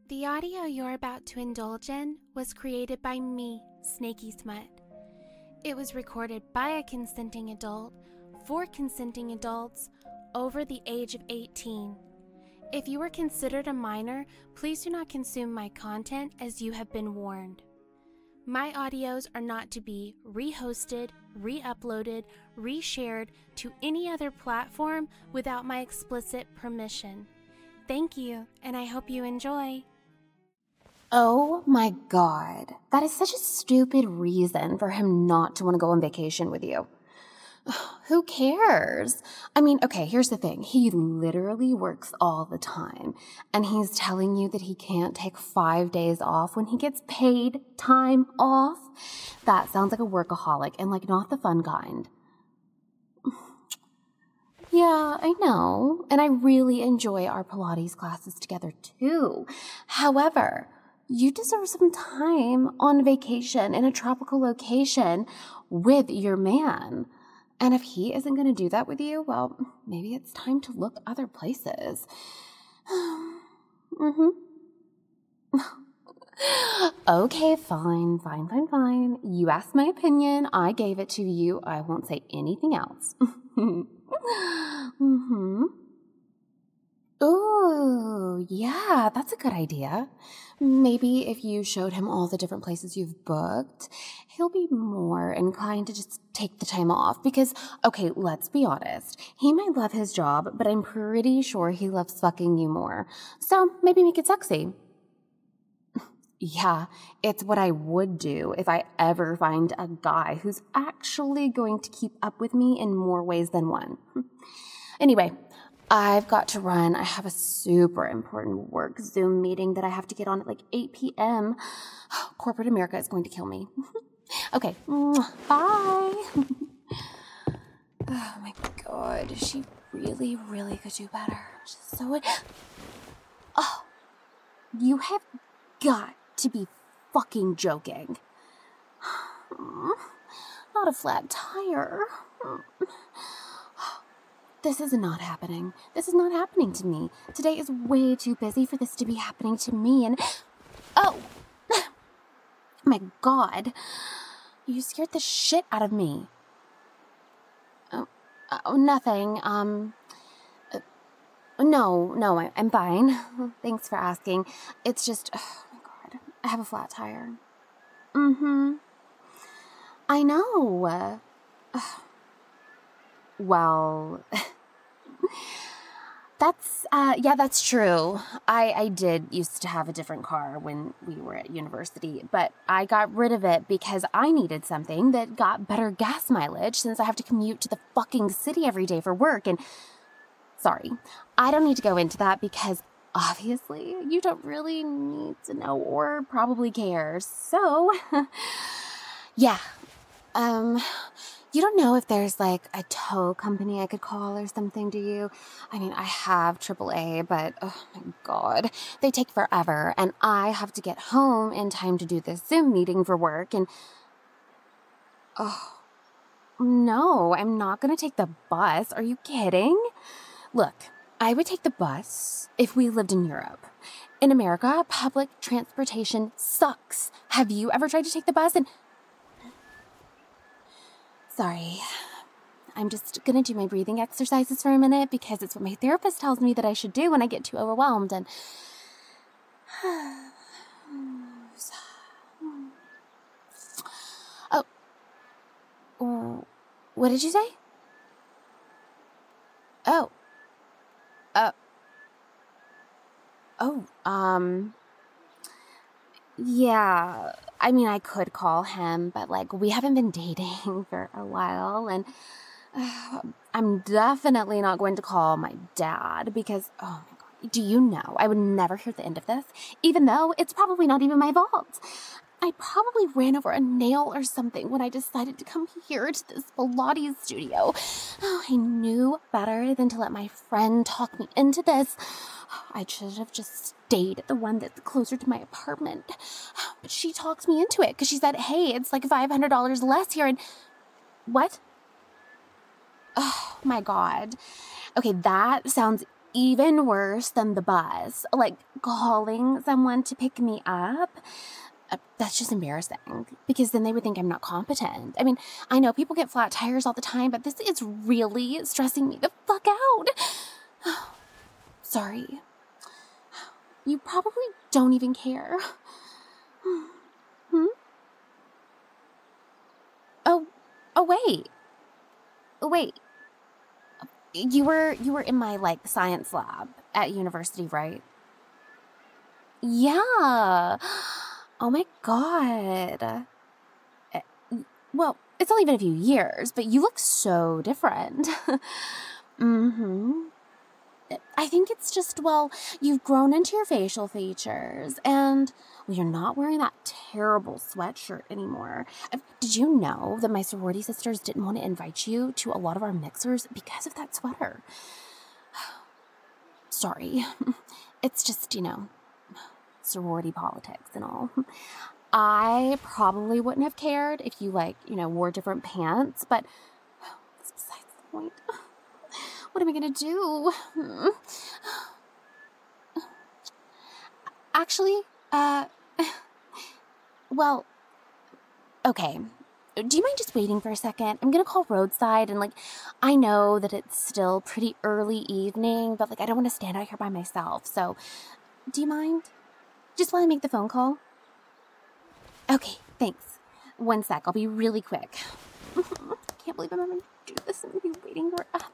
The audio you're about to indulge in was created by me, Snaky Smut. It was recorded by a consenting adult for consenting adults over the age of 18. If you are considered a minor, please do not consume my content as you have been warned. My audios are not to be re-hosted, re-uploaded, re-shared to any other platform without my explicit permission. Thank you, and I hope you enjoy. Oh my God, that is such a stupid reason for him not to want to go on vacation with you. Who cares? I mean, okay, here's the thing. He literally works all the time, and he's telling you that he can't take 5 days off when he gets paid time off? That sounds like a workaholic and not the fun kind. Yeah, I know, and I really enjoy our Pilates classes together too. However, you deserve some time on vacation in a tropical location with your man. And if he isn't going to do that with you, well, maybe it's time to look other places. Okay, fine. You asked my opinion. I gave it to you. I won't say anything else. Ooh, yeah, that's a good idea. Maybe if you showed him all the different places you've booked, he'll be more inclined to just take the time off because, okay, let's be honest. He might love his job, but I'm pretty sure he loves fucking you more. So maybe make it sexy. Yeah, it's what I would do if I ever find a guy who's actually going to keep up with me in more ways than one. Anyway, I've got to run. I have a super important work Zoom meeting that I have to get on at 8 p.m. Corporate America is going to kill me. Okay, bye. Oh my God, she really could do better. She's so... Oh, you have got to be fucking joking. Not a flat tire. This is not happening. This is not happening to me. Today is way too busy for this to be happening to me, and... Oh! My God. You scared the shit out of me. Nothing. No, I'm fine. Thanks for asking. It's just... Oh, my God. I have a flat tire. I know. Well... That's true. I did used to have a different car when we were at university, but I got rid of it because I needed something that got better gas mileage since I have to commute to the fucking city every day for work. And sorry, I don't need to go into that because obviously you don't really need to know or probably care. So, yeah. You don't know if there's a tow company I could call or something, do you? I mean, I have AAA, but oh my God, they take forever, and I have to get home in time to do this Zoom meeting for work, and oh, no, I'm not going to take the bus. Are you kidding? Look, I would take the bus if we lived in Europe. In America, public transportation sucks. Have you ever tried to take the bus? And sorry, I'm just going to do my breathing exercises for a minute because it's what my therapist tells me that I should do when I get too overwhelmed. And oh, what did you say? Yeah, I mean, I could call him, but we haven't been dating for a while, and I'm definitely not going to call my dad because, oh my God, do you know, I would never hear the end of this, even though it's probably not even my fault. I probably ran over a nail or something when I decided to come here to this Pilates studio. Oh, I knew better than to let my friend talk me into this. I should have just stayed at the one that's closer to my apartment. But she talked me into it because she said, hey, it's $500 less here. And what? Oh, my God. Okay, that sounds even worse than the bus, like calling someone to pick me up. That's just embarrassing because then they would think I'm not competent. I mean, I know people get flat tires all the time, but this is really stressing me the fuck out. Sorry. You probably don't even care. Hmm? Oh, wait. You were in my, like, science lab at university, right? Yeah. Oh my God. Eh, Well, it's only been a few years, but you look so different. Mm-hmm. I think it's just, well, you've grown into your facial features, and well, you're not wearing that terrible sweatshirt anymore. Did you know that my sorority sisters didn't want to invite you to a lot of our mixers because of that sweater? Sorry. It's just, sorority politics and all. I probably wouldn't have cared if you, wore different pants, but that's besides the point. What am I gonna do? Actually, well, okay. Do you mind just waiting for a second? I'm gonna call roadside and, I know that it's still pretty early evening, but, I don't want to stand out here by myself, so do you mind? Just while I make the phone call? Okay, thanks. One sec, I'll be really quick. Can't believe I'm having to do this and be waiting for up.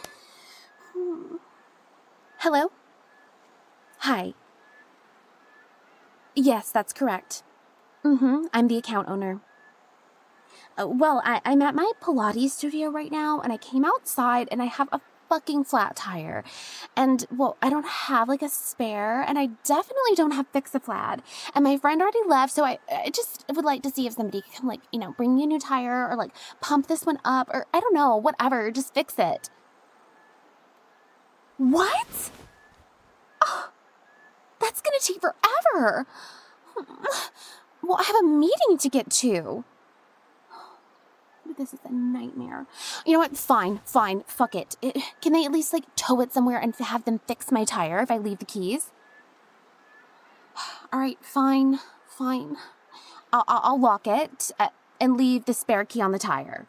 Hello? Hi. Yes, that's correct. I'm the account owner. Well, I'm at my Pilates studio right now, and I came outside, and I have a fucking flat tire. And, well, I don't have, a spare, and I definitely don't have Fix-A-Flat. And my friend already left, so I just would like to see if somebody can, bring me a new tire, or, pump this one up, or I don't know, whatever, just fix it. What? Oh, that's gonna take forever. Well, I have a meeting to get to. This is a nightmare. You know what? Fine. Fuck it. Can they at least, tow it somewhere and have them fix my tire if I leave the keys? All right, fine. I'll lock it and leave the spare key on the tire.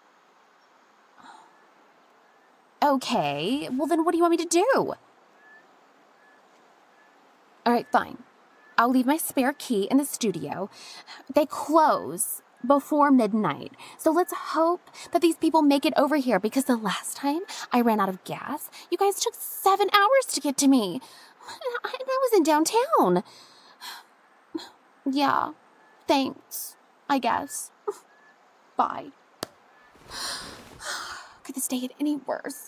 Okay, well then what do you want me to do? All right, fine. I'll leave my spare key in the studio. They close before midnight. So let's hope that these people make it over here, because the last time I ran out of gas, you guys took 7 hours to get to me. And I was in downtown. Yeah, thanks, I guess. Bye. Could this day get any worse?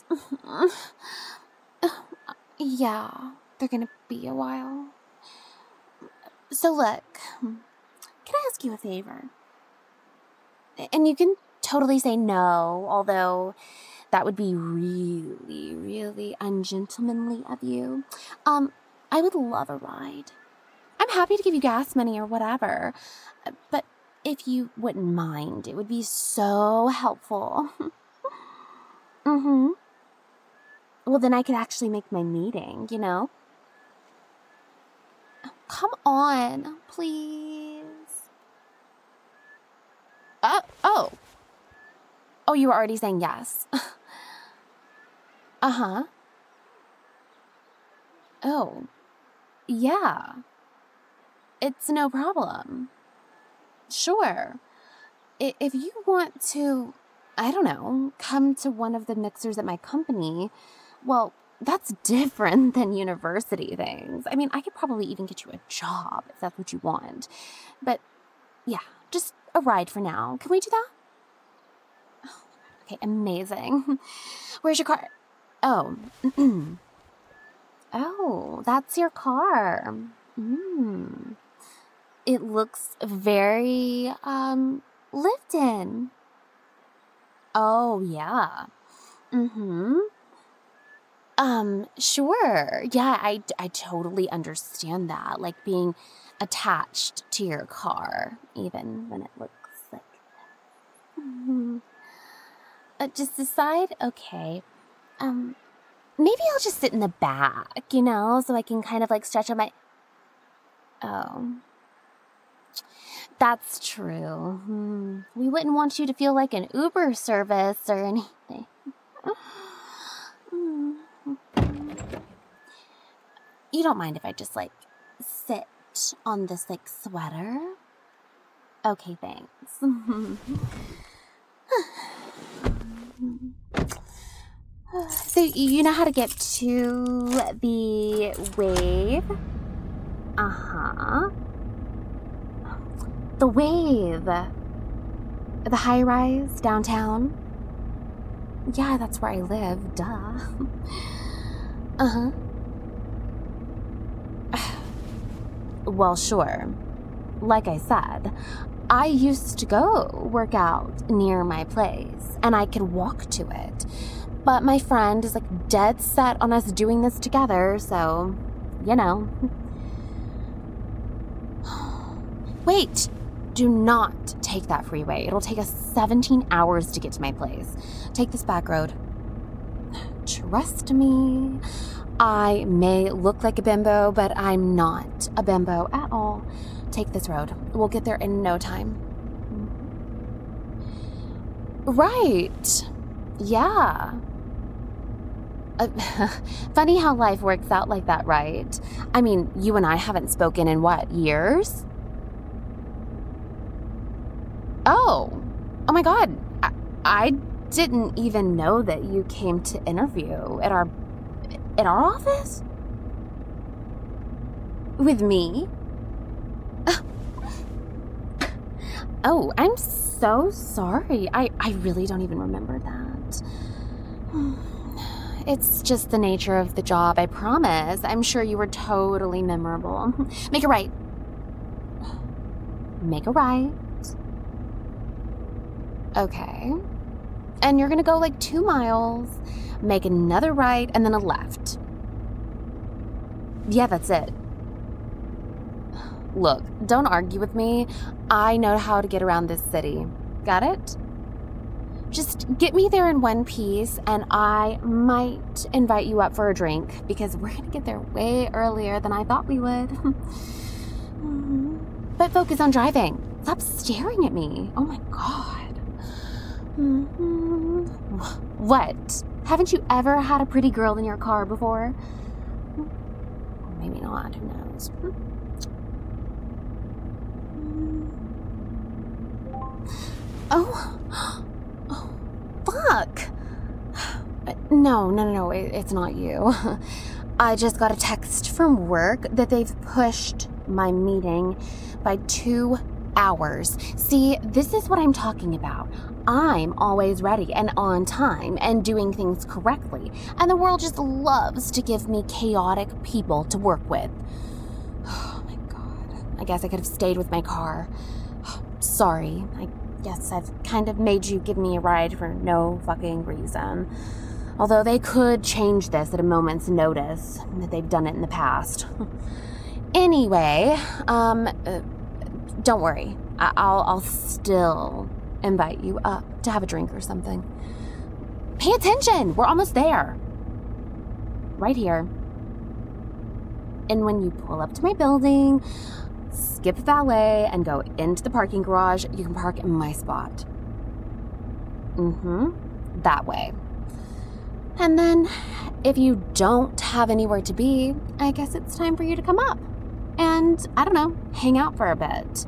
Yeah, they're gonna be a while. So look, can I ask you a favor? And you can totally say no, although that would be really, really ungentlemanly of you. I would love a ride. I'm happy to give you gas money or whatever, but if you wouldn't mind, it would be so helpful. Well, then I could actually make my meeting, Come on, please. Oh. Oh, you were already saying yes. Uh-huh. Oh, yeah. It's no problem. Sure. If you want to, I don't know, come to one of the mixers at my company, well, that's different than university things. I mean, I could probably even get you a job if that's what you want. But, yeah, just a ride for now. Can we do that? Okay, amazing. Where's your car? Oh. Oh, that's your car. It looks very, lived in. Oh, yeah. Sure. Yeah, I totally understand that. Being attached to your car, even when it looks like that. Just decide, okay. Maybe I'll just sit in the back, so I can kind of like stretch out my... Oh. That's true. We wouldn't want you to feel like an Uber service or anything. You don't mind if I just, like, sit on this, like, sweater? Okay, thanks. So, you know how to get to the Wave? Uh-huh. The Wave. The high-rise downtown? Yeah, that's where I live, duh. Uh-huh. Well, sure. Like I said, I used to go work out near my place, and I could walk to it. But my friend is like dead set on us doing this together, so, Wait! Do not take that freeway. It'll take us 17 hours to get to my place. Take this back road. Trust me, I may look like a bimbo, but I'm not a bimbo at all. Take this road. We'll get there in no time. Right. Yeah. Funny how life works out like that, right? I mean, you and I haven't spoken in what, years? Oh my God. I didn't even know that you came to interview at our office? With me? Oh, I'm so sorry. I really don't even remember that. It's just the nature of the job, I promise. I'm sure you were totally memorable. Make a right. Make a right. Okay. And you're gonna go like 2 miles, make another right, and then a left. Yeah, that's it. Look, don't argue with me. I know how to get around this city. Got it? Just get me there in one piece, and I might invite you up for a drink, because we're gonna get there way earlier than I thought we would. But focus on driving. Stop staring at me. Oh my God. What? Haven't you ever had a pretty girl in your car before? Maybe not, who knows? Oh, fuck. No, it's not you. I just got a text from work that they've pushed my meeting by 2 hours. See, this is what I'm talking about. I'm always ready and on time and doing things correctly, and the world just loves to give me chaotic people to work with. Oh my God. I guess I could have stayed with my car. Sorry. I guess I've kind of made you give me a ride for no fucking reason. Although they could change this at a moment's notice, that they've done it in the past. Anyway, don't worry. I'll still invite you up to have a drink or something. Pay attention! We're almost there. Right here. And when you pull up to my building, skip valet and go into the parking garage, you can park in my spot. That way. And then, if you don't have anywhere to be, I guess it's time for you to come up. And, I don't know, hang out for a bit.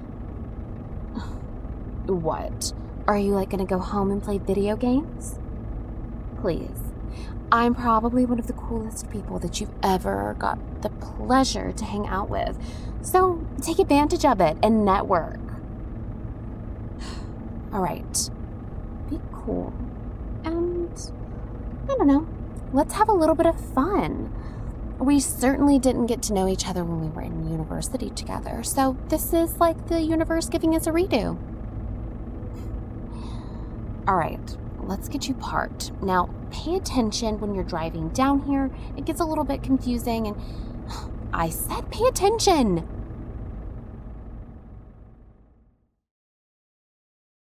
What? Are you, gonna go home and play video games? Please. I'm probably one of the coolest people that you've ever got the pleasure to hang out with. So, take advantage of it and network. All right. Be cool. And, I don't know, let's have a little bit of fun. We certainly didn't get to know each other when we were in university together, so this is like the universe giving us a redo. All right, let's get you parked. Now, pay attention when you're driving down here. It gets a little bit confusing, and I said pay attention.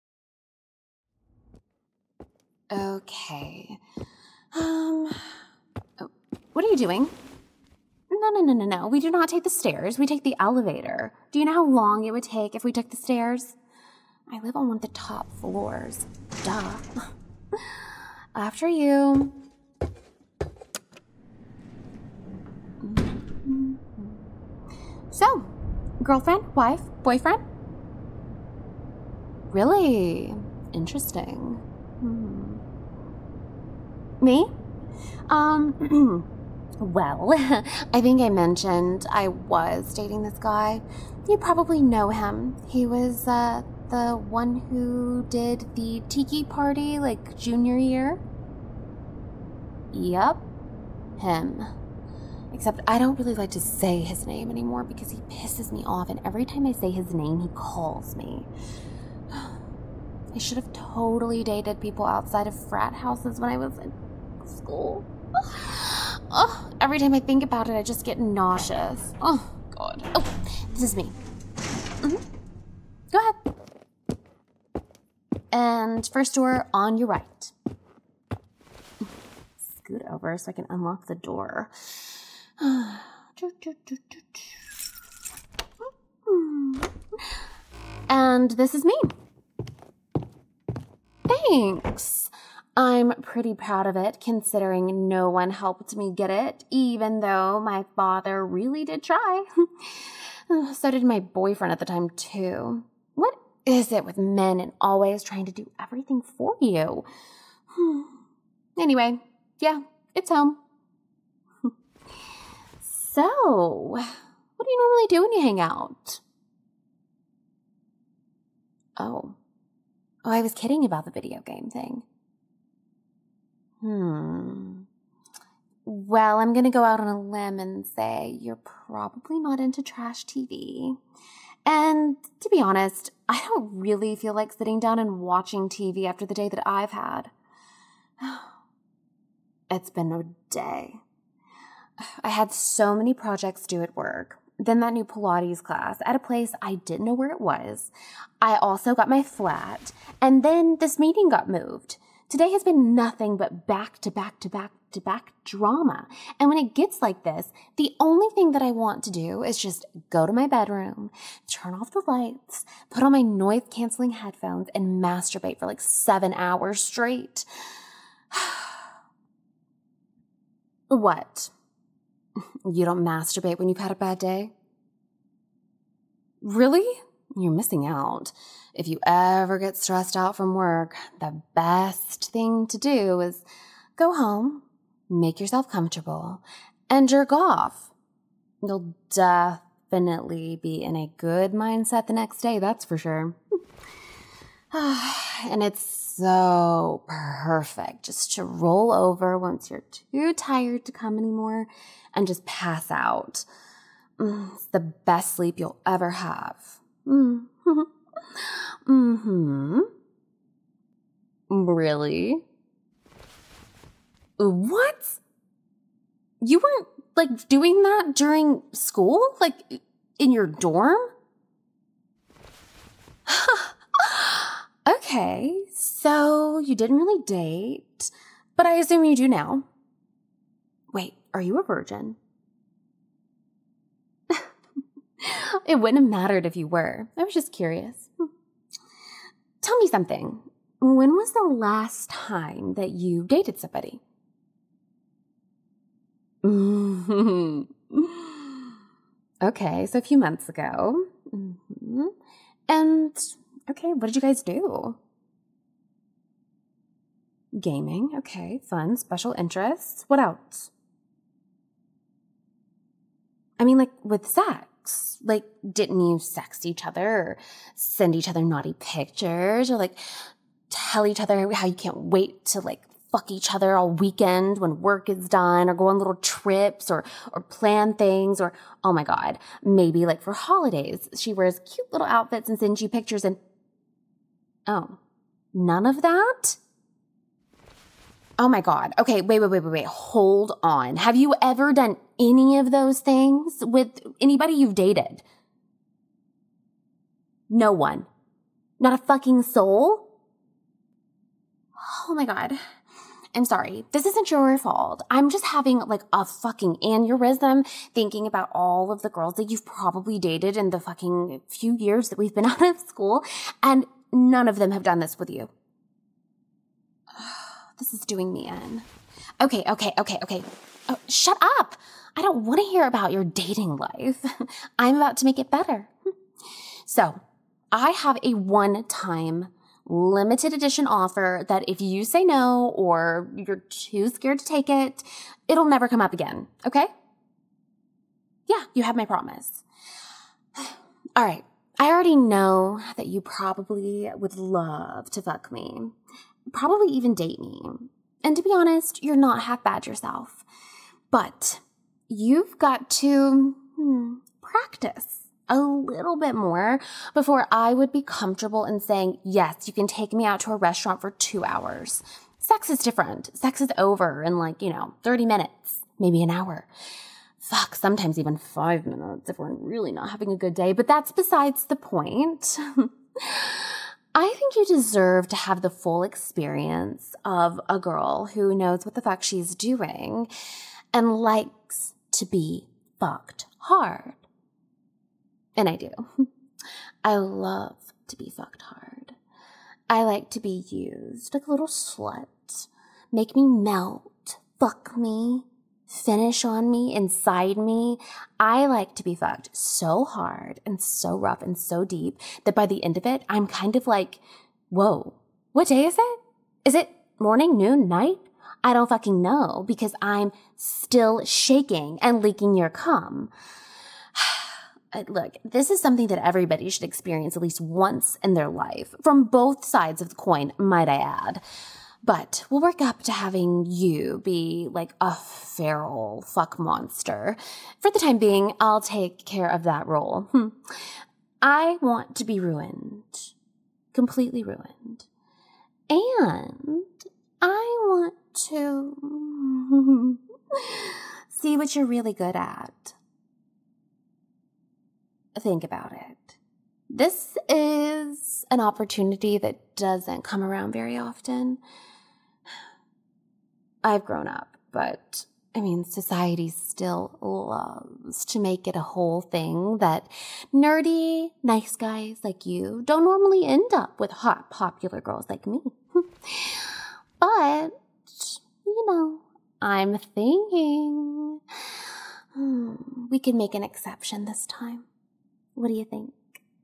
Okay. What are you doing? No. We do not take the stairs. We take the elevator. Do you know how long it would take if we took the stairs? I live on one of the top floors. Duh. After you. So, girlfriend, wife, boyfriend? Really? Interesting. Me? Well, I think I mentioned I was dating this guy. You probably know him. He was, the one who did the tiki party, like, junior year. Yep. Him. Except I don't really like to say his name anymore because he pisses me off, and every time I say his name, he calls me. I should have totally dated people outside of frat houses when I was in school. Every time I think about it, I just get nauseous. Oh, God. Oh, this is me. Go ahead. And first door on your right. Scoot over so I can unlock the door. And this is me. Thanks. I'm pretty proud of it, considering no one helped me get it, even though my father really did try. So did my boyfriend at the time, too. What is it with men and always trying to do everything for you? Anyway, yeah, it's home. So, what do you normally do when you hang out? Oh, I was kidding about the video game thing. Well, I'm going to go out on a limb and say you're probably not into trash TV. And to be honest, I don't really feel like sitting down and watching TV after the day that I've had. It's been a day. I had so many projects due at work. Then that new Pilates class at a place I didn't know where it was. I also got my flat. And then this meeting got moved. Today has been nothing but back-to-back drama. And when it gets like this, the only thing that I want to do is just go to my bedroom, turn off the lights, put on my noise-canceling headphones, and masturbate for like 7 hours straight. What? You don't masturbate when you've had a bad day? Really? You're missing out. If you ever get stressed out from work, the best thing to do is go home, make yourself comfortable, and jerk off. You'll definitely be in a good mindset the next day, that's for sure. And it's so perfect just to roll over once you're too tired to come anymore and just pass out. It's the best sleep you'll ever have. Really? What? You weren't, like, doing that during school? Like, in your dorm? Okay, so you didn't really date, but I assume you do now. Wait, are you a virgin? It wouldn't have mattered if you were. I was just curious. Tell me something. When was the last time that you dated somebody? Okay, so a few months ago. And, okay, what did you guys do? Gaming, okay, fun, special interests. What else? I mean, like, with sex. Like, didn't you sex each other or send each other naughty pictures or, like, tell each other how you can't wait to, like, fuck each other all weekend when work is done or go on little trips or plan things or, oh my God, maybe, like, for holidays, she wears cute little outfits and sends you pictures and, oh, none of that? Oh my God. Okay, wait. Hold on. Have you ever done any of those things with anybody you've dated? No one. Not a fucking soul? Oh my God. I'm sorry. This isn't your fault. I'm just having like a fucking aneurysm thinking about all of the girls that you've probably dated in the fucking few years that we've been out of school, and none of them have done this with you. This is doing me in. Okay. Oh, shut up. I don't want to hear about your dating life. I'm about to make it better. So, I have a one-time limited edition offer that if you say no or you're too scared to take it, it'll never come up again, okay? Yeah, you have my promise. All right, I already know that you probably would love to fuck me, probably even date me. And to be honest, you're not half bad yourself. But you've got to practice a little bit more before I would be comfortable in saying, yes, you can take me out to a restaurant for 2 hours. Sex is different. Sex is over in 30 minutes, maybe an hour. Fuck, sometimes even 5 minutes if we're really not having a good day, but that's besides the point. I think you deserve to have the full experience of a girl who knows what the fuck she's doing and likes to be fucked hard. And I do. I love to be fucked hard. I like to be used like a little slut. Make me melt. Fuck me. Finish on me. Inside me. I like to be fucked so hard and so rough and so deep that by the end of it, I'm kind of like, whoa, what day is it? Is it morning, noon, night? I don't fucking know because I'm still shaking and leaking your cum. Look, this is something that everybody should experience at least once in their life, from both sides of the coin, might I add. But we'll work up to having you be like a feral fuck monster. For the time being, I'll take care of that role. I want to be ruined. Completely ruined. And I want to see what you're really good at. Think about it. This is an opportunity that doesn't come around very often. I've grown up, but society still loves to make it a whole thing that nerdy, nice guys like you don't normally end up with hot, popular girls like me. But, I'm thinking we can make an exception this time. What do you think?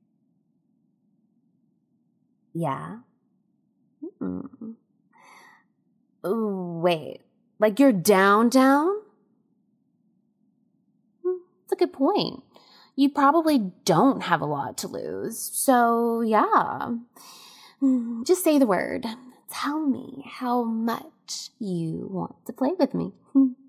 Yeah? Wait, like you're down? That's a good point. You probably don't have a lot to lose. So, yeah. Just say the word. Tell me how much you want to play with me.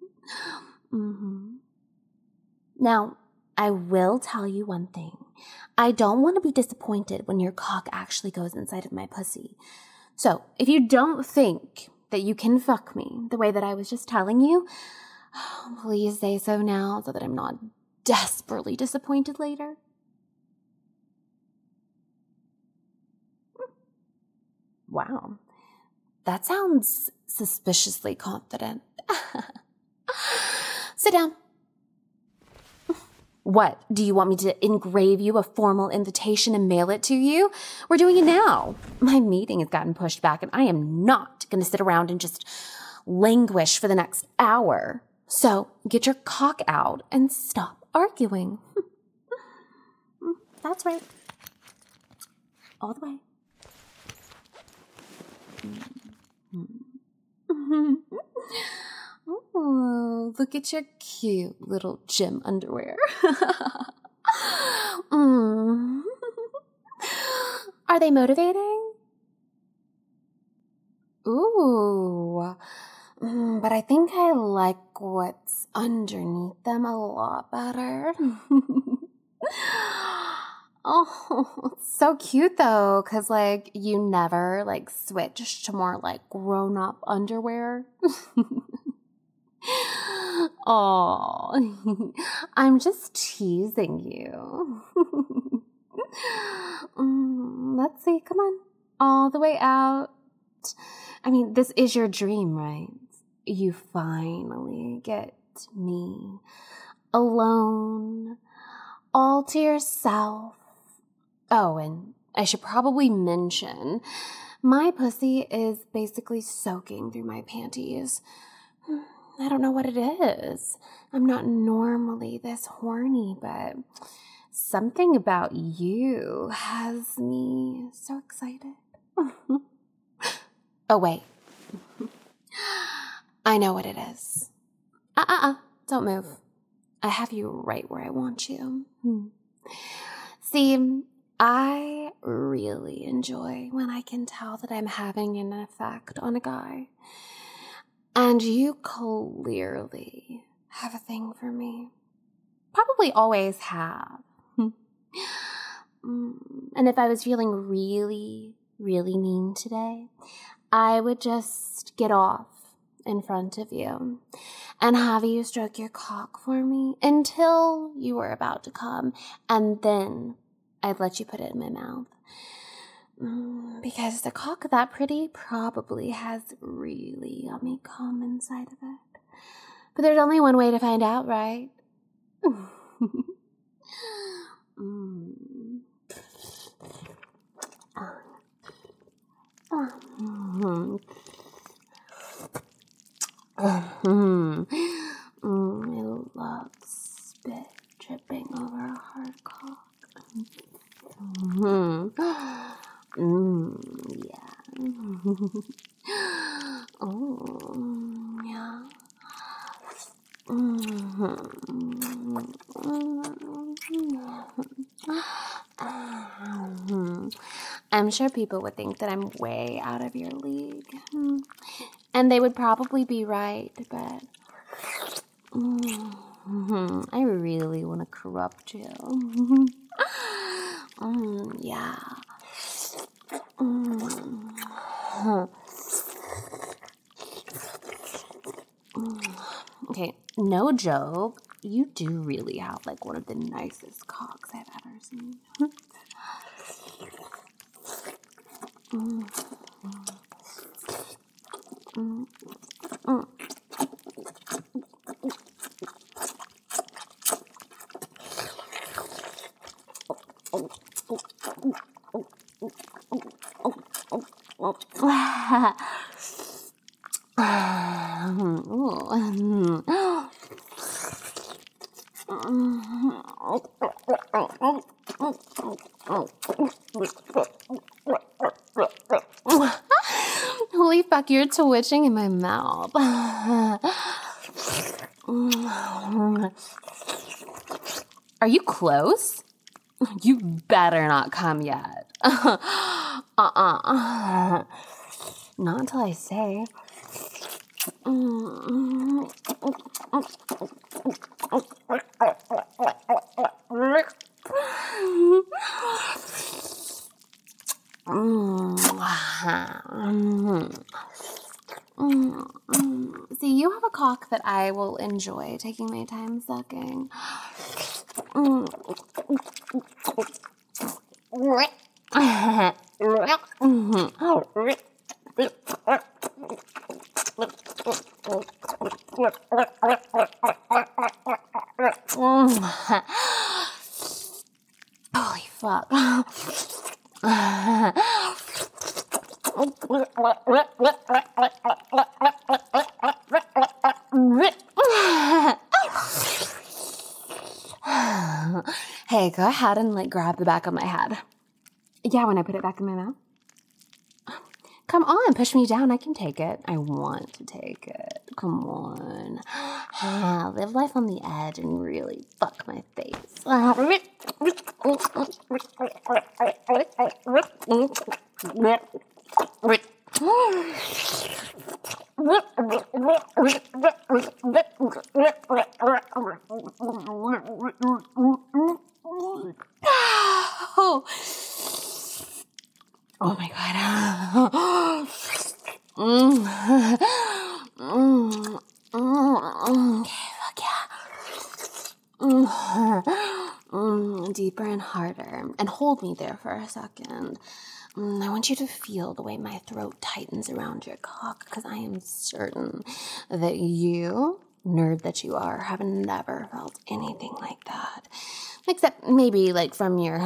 Now, I will tell you one thing. I don't want to be disappointed when your cock actually goes inside of my pussy. So, if you don't think that you can fuck me the way that I was just telling you, please say so now so that I'm not desperately disappointed later. Wow. That sounds suspiciously confident. Sit down. What? Do you want me to engrave you a formal invitation and mail it to you? We're doing it now. My meeting has gotten pushed back and I am not going to sit around and just languish for the next hour. So get your cock out and stop arguing. That's right. All the way. Oh, look at your cute little gym underwear. Are they motivating? Ooh, but I think I like what's underneath them a lot better. Oh, it's so cute though, because you never switched to more grown-up underwear. Oh, I'm just teasing you. Let's see, come on, all the way out. I mean, this is your dream, right? You finally get me alone, all to yourself. Oh, and I should probably mention, my pussy is basically soaking through my panties. I don't know what it is. I'm not normally this horny, but something about you has me so excited. Oh, wait. I know what it is. Don't move. I have you right where I want you. See, I really enjoy when I can tell that I'm having an effect on a guy. And you clearly have a thing for me. Probably always have. And if I was feeling really, really mean today, I would just get off in front of you and have you stroke your cock for me until you were about to come, and then I'd let you put it in my mouth. Because the cock that pretty probably has really yummy cum inside of it. But there's only one way to find out, right? I love spit dripping over a hard cock. Yeah. Oh, yeah. I'm sure people would think that I'm way out of your league. And they would probably be right, but I really want to corrupt you. Yeah. Okay, no joke. You do really have like one of the nicest cocks I've ever seen. Holy fuck, you're twitching in my mouth. Are you close? You better not come yet. Not until I say. See, you have a cock that I will enjoy taking my time sucking. Holy fuck. Hey, go ahead and like grab the back of my head. Yeah, when I put it back in my mouth. Come on, push me down. I can take it. I want to take it. Come on. Live life on the edge and really fuck my face. Oh my god. Okay, fuck yeah. Deeper even harder and hold me there for a second. I want you to feel the way my throat tightens around your cock, because I am certain that you, nerd that you are, have never felt anything like that. Except maybe like from your...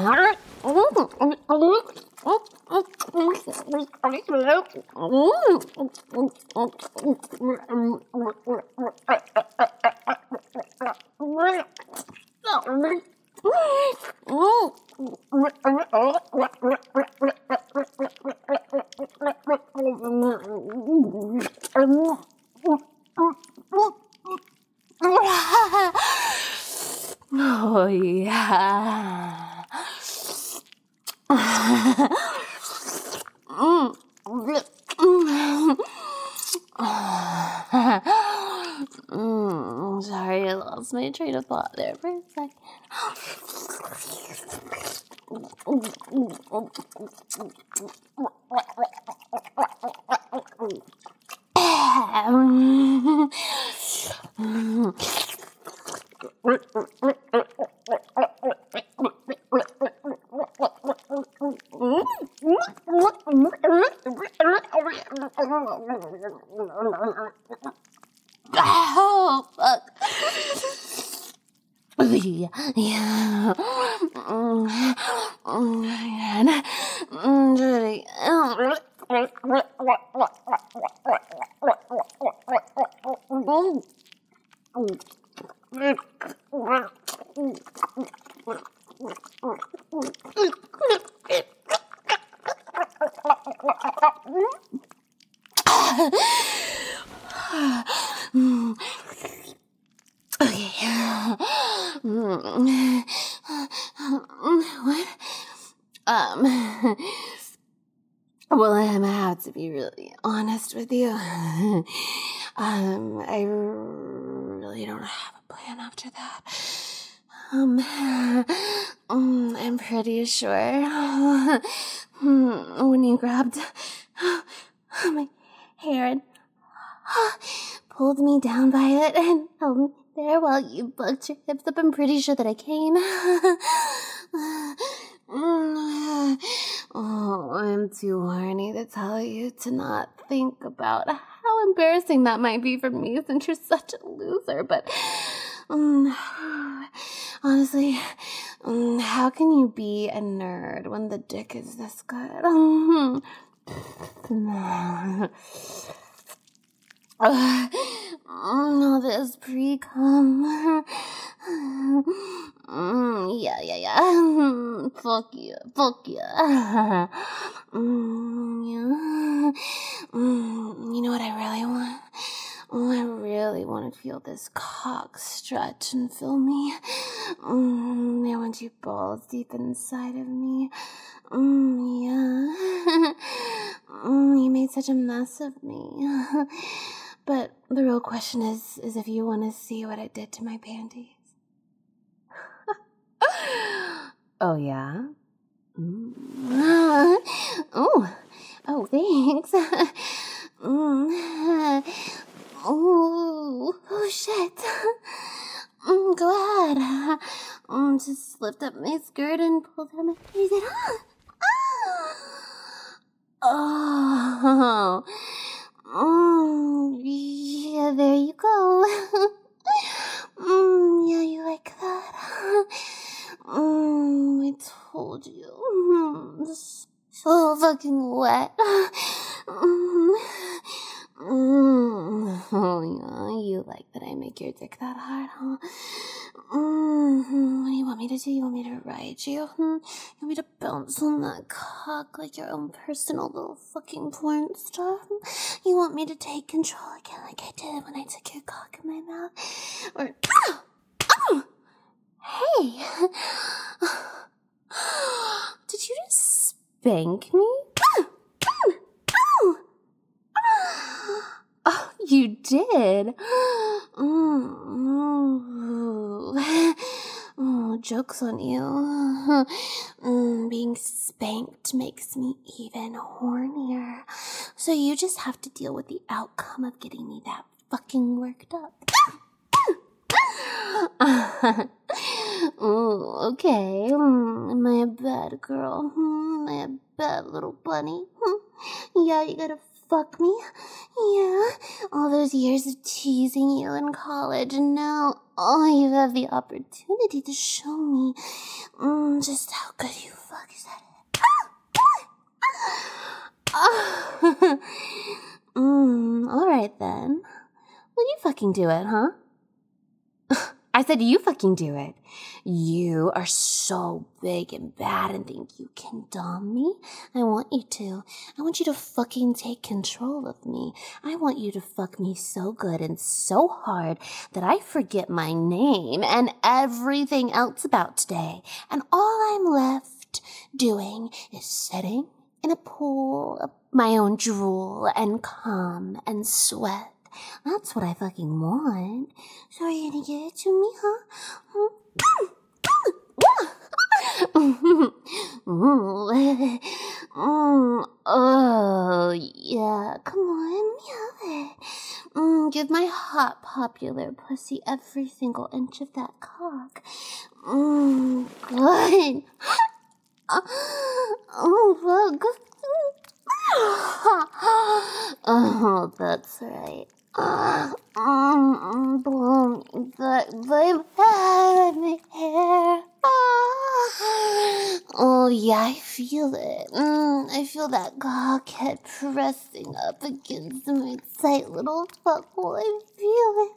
Oh, yeah. Sorry, I lost my train of thought there for a second. Oh, fuck. Yeah. Well, I have to be really honest with you. I really don't have a plan after that. I'm pretty sure when you grabbed my hair and pulled me down by it and held me there while you bucked your hips up, I'm pretty sure that I came. Oh, I'm too horny to tell you to not think about how embarrassing that might be for me since you're such a loser, but honestly, how can you be a nerd when the dick is this good? No, this pre-cum. Yeah. Fuck yeah. Yeah. You know what I really want? I really want to feel this cock stretch and fill me. I want you balls deep inside of me. Yeah. You made such a mess of me. But the real question is if you want to see what I did to my panties. Oh, yeah? Oh, thanks. Oh, shit. Go ahead. Just lift up my skirt and pull down my panties. Oh. Yeah, there you go. Yeah, you like that? I told you. So fucking wet. Oh, yeah, you like that I make your dick that hard, huh? What do you want me to do? You want me to ride you? You want me to bounce on that cock like your own personal little fucking porn star? You want me to take control again like I did when I took your cock in my mouth? Or... Hey! Did you just spank me? Oh, you did? Oh, joke's on you. Being spanked makes me even hornier. So you just have to deal with the outcome of getting me that fucking worked up. Okay. Am I a bad girl? Am I a bad little bunny? Yeah, you gotta fuck me? Yeah. All those years of teasing you in college, and now you have the opportunity to show me just how good you fuck. Is that it? Alright then. Will you fucking do it, huh? I said you fucking do it. You are so big and bad and think you can dom me. I want you to. I want you to fucking take control of me. I want you to fuck me so good and so hard that I forget my name and everything else about today. And all I'm left doing is sitting in a pool of my own drool and cum and sweat. That's what I fucking want. So are you gonna give it to me, huh? Oh, yeah. Come on, have it. Give my hot, popular pussy every single inch of that cock. Good. Fuck. Oh, that's right. Blow me back my hair. Oh, yeah, I feel it. I feel that cockhead pressing up against my tight little butthole. I feel it.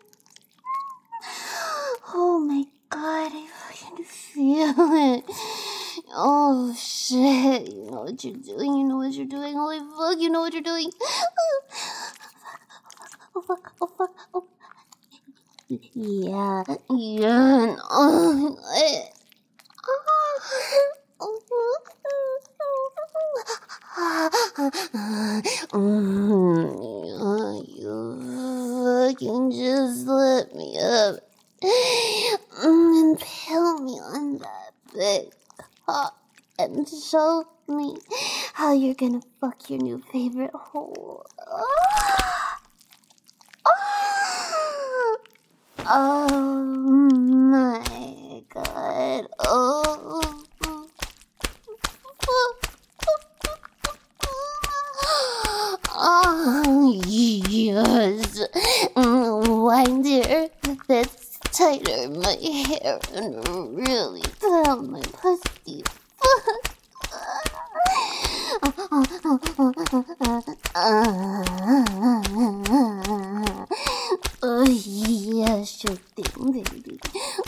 Oh, my God, I fucking feel it. Oh, shit. You know what you're doing. You know what you're doing. Holy fuck, you know what you're doing. Oh, fuck. Oh, fuck. Oh. Yeah. You fucking just let me up and peel me on that big cock and show me how you're gonna fuck your new favorite hole. Oh my God. Oh. Oh, yes. Wind there. That's tighter my hair and really down my pussy. Oh, yeah, sure thing, baby.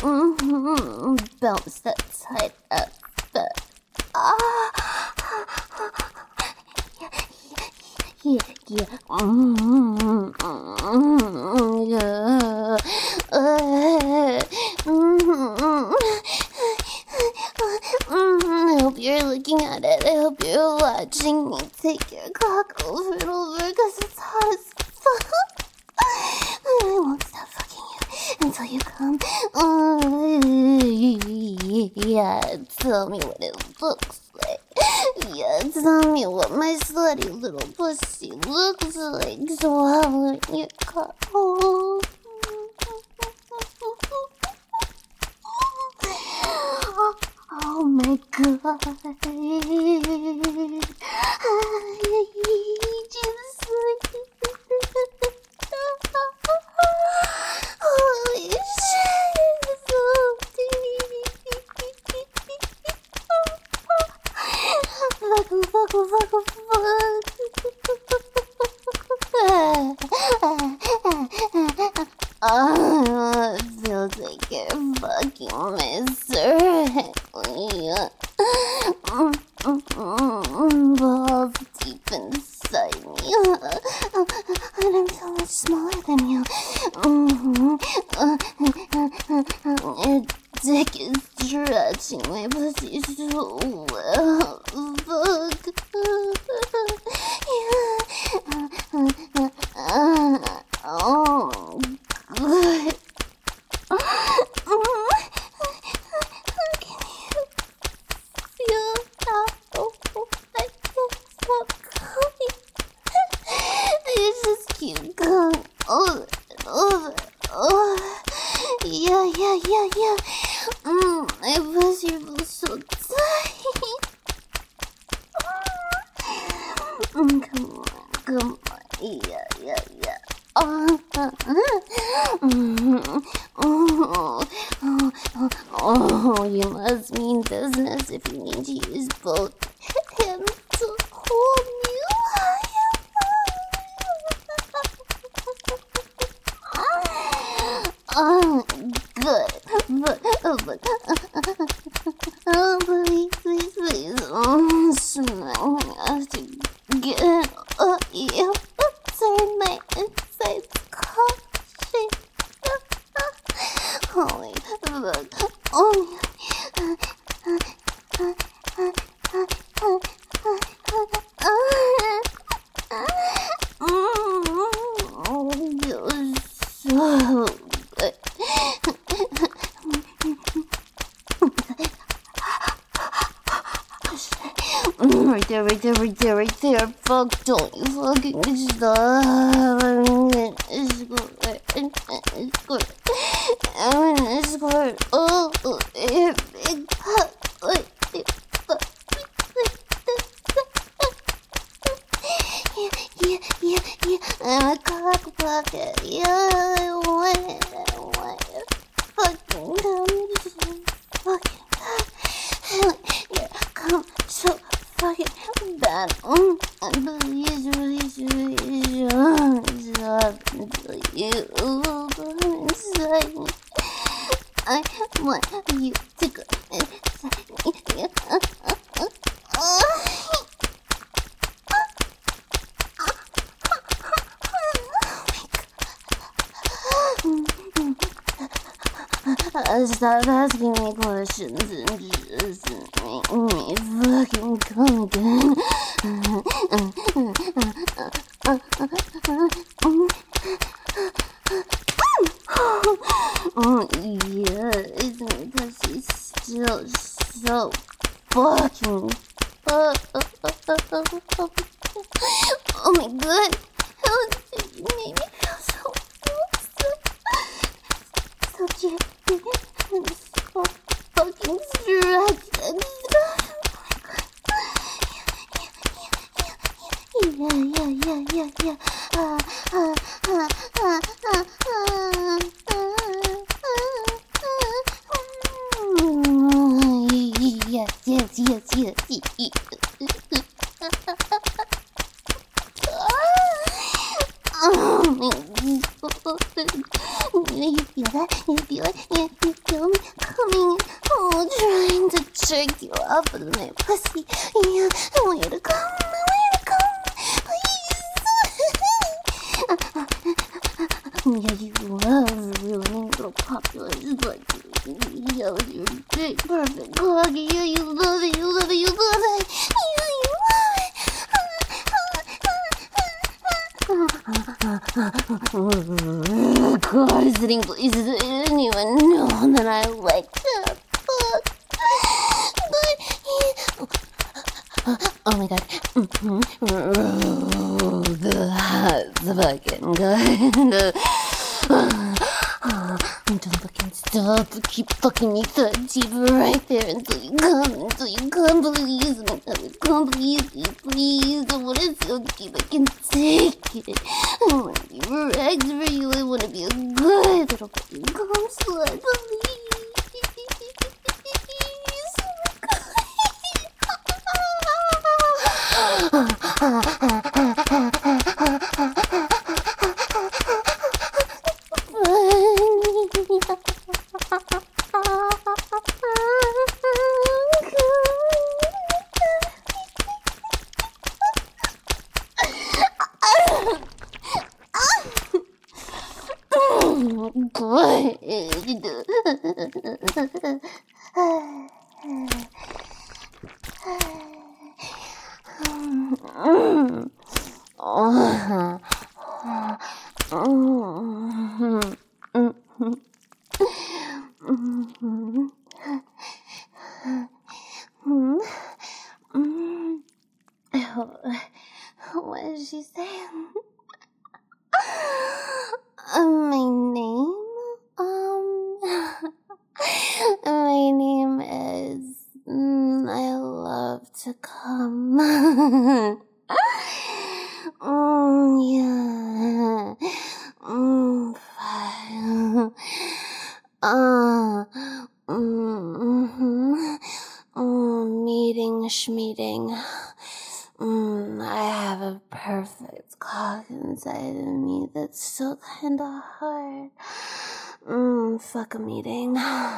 Bounce that tight up. Yeah. I hope you're looking at it. I hope you're watching me take your cock over and over because it's hot as fuck. I won't stop fucking you until you come. Yeah, tell me what it looks like. Yeah, tell me what my slutty little pussy looks like. Swallowing your cock. Oh my God. I just holy shit, it's so deep. Fuck. Oh, it feels like you're fucking my syrup. Balls deep inside me. And I'm so much smaller than you. Your dick is stretching my pussy so well. Fuck. Oh, good. Can you feel that? Oh, I can't stop coming. I just keep going over and over. Oh, yeah. I Come on. Yeah. You must mean business if you need to use both hands to hold me. Good. But, please. I have to get you. Turn my insides coffee. Holy fuck. Right there. Fuck, don't you fucking stop. Escort. Oh, big pop. Yeah. I'm a cock bucket. Yeah, I want it. Fucking come so fucking bad. Please, stop until you come inside me. I want you to go inside me. Stop asking me questions and just make me fucking come again. Yeah, isn't it because she's still so fucking oh my god, how did you make me feel so cute and so fucking stretched and stuff. Yeah. You feel it? You feel me coming? Oh, trying to trick you off of my pussy. Yeah, I want you to come. Please. Yeah, you love ruining little popular but yeah, with your big perfect cocky. Yeah, you love it. Yeah, you love it. God, sitting places I didn't even know that I liked to fuck. Oh my god. The fucking good. Don't fucking stop. Keep fucking me deep right there until you come, please. Please. I want to so deep I can take it. I want to be rags for you. I want to be a good little fucking cum slut, please. What did she say? My name? My name is I love to come. schmeeting. I have a perfect cock inside of me that's still kinda hard. Fuck a meeting.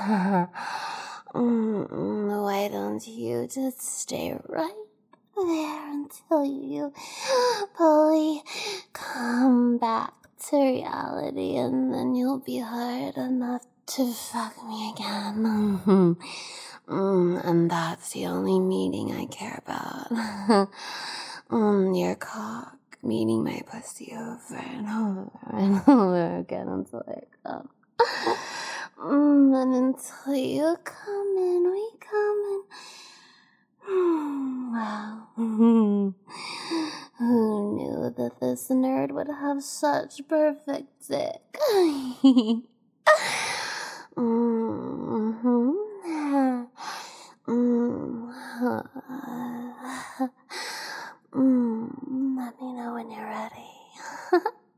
Why don't you just stay right there until you fully come back to reality, and then you'll be hard enough to fuck me again. And that's the only meeting I care about. Your cock meeting my pussy over and over and over again until I come. And until you come in, we come in. Wow. Who knew that this nerd would have such perfect dick? Let me know when you're ready.